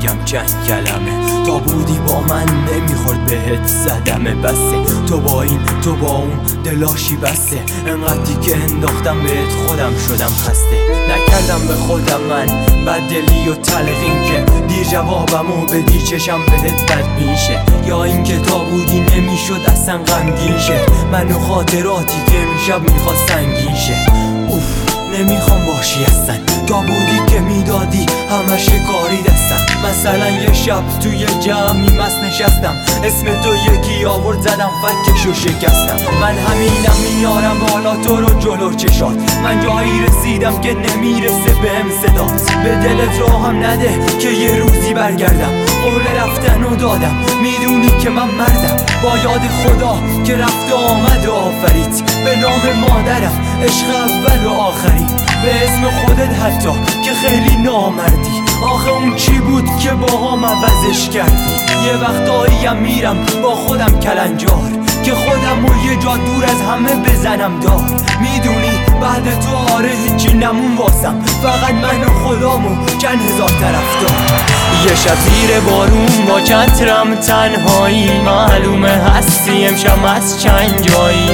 بگم چند کلمه. تا بودی با من نمیخورد بهت صدمه. بسه تو با این تو با اون دلاشی بسته. انقدری که انداختم بهت خودم شدم خسته. نکردم به خودم من بددلی و تلقین که دیر جوابمو بدی چشم بهت بد میشه. یا این که تا بودی نمیشد اصلا غمگین شه. من و خاطراتی که میشب میخواست سنگین شه. نمیخوام باشی اصلا. تا بودی که میدادی همه شکاری دستم. مثلا یه شب توی جمعی مست نشستم، اسم تو یکی آورد زدم فکشو شکستم. من همینم میارم بالا تو رو جلو چشات. من جایی رسیدم که نمیرسه بهم صدات. به دلت راهم نده که یه روزی برگردم. قول رفتن و دادم، میدونی که من مردم. با یاد خدا که رفت و آمد و آفرید. به نام مادرم عشق اول و آخری. به اسم خودت حتی که خیلی نامردی. آخه اون چی بود که باهام عوضش کردی؟ یه وقتاییم میرم با خودم کلنجار که خودم و یه جا دور از همه بزنم دار. میدونی بعد تو آره هیچی نمون واسم، فقط من و خدام و چند هزار طرفدار. یه شب زیر بارون با چترم تنهایی، معلومه هستی امشب از چند جایی.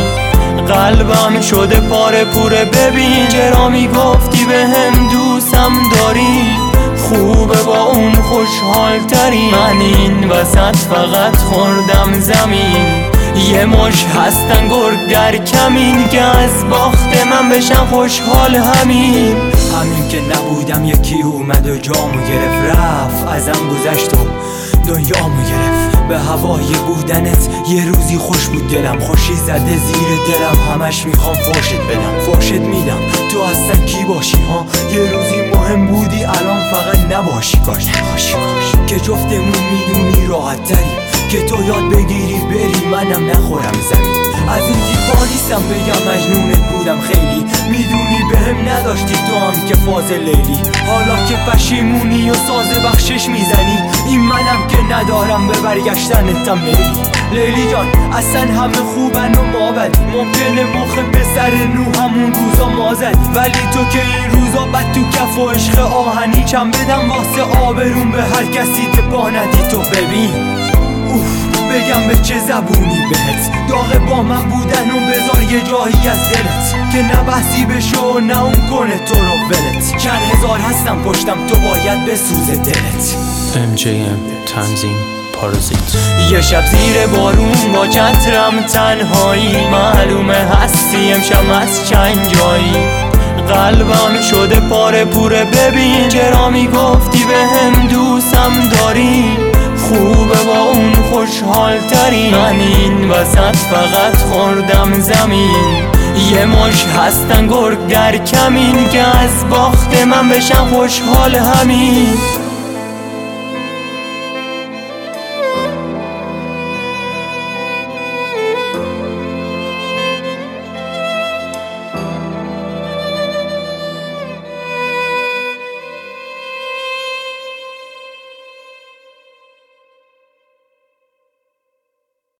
قلبم شده پاره پوره، ببین چرا میگفتی بهم دوستم داری. خوبه با اون خوشحال تری، من این وسط فقط خوردم زمین. یه مش هستن گرگ در کمین که از باخت من بشن خوشحال. همین که نبودم یکی اومد و جامو گرفت، رفت ازم گذشت و دنیامو گرفت. به هوای بودنت یه روزی خوش بود دلم، خوشی زده زیر دلم. همش میخوام فوشت بدم، فوشت میدم. تو اصلا کی باشی ها؟ یه روزی مهم بودی الان فقط نباشی. کاش که جفتمون میدونی راحت تری، که تو یاد بگیری بری منم نخورم زمین. از این تیپا نیستم بگم مجنونت بودم خیلی، میدونی بهم نداشتی تو هم که فاز لیلی. حالا که پشیمونی و ساز بخشش میزنی، این منم که ندارم به برگشتنتم میلی. لیلی جان اصلا همه خوبن و ما بد، ممکنه مخ به سر نو همون روزا ما زد. ولی تو که این روزا بد تو کف و عشق آهنی، چم بدم واسه آبرون به هر کسی که پا ندی. تو ببین بگم به چه زبونی بهت، داغ با من بودن و بذار یه جایی از دلت که نه بحثی بشه و نه اون کنه تو رو ولت. چند هزار هستم پشتم تو باید بسوزه دلت. MJM تنظیم پارازیت. یه شب زیر بارون با چترم تنهایی، معلومه هستی امشب از چند جایی. قلبم شده پاره پوره، ببین چرا میگفتی بهم دوستم داری. خوبه با اون خوشحال تری، من این وسط فقط خوردم زمین. یه مش هستن گرگ در کمین که از باخت من بشن خوشحال. همین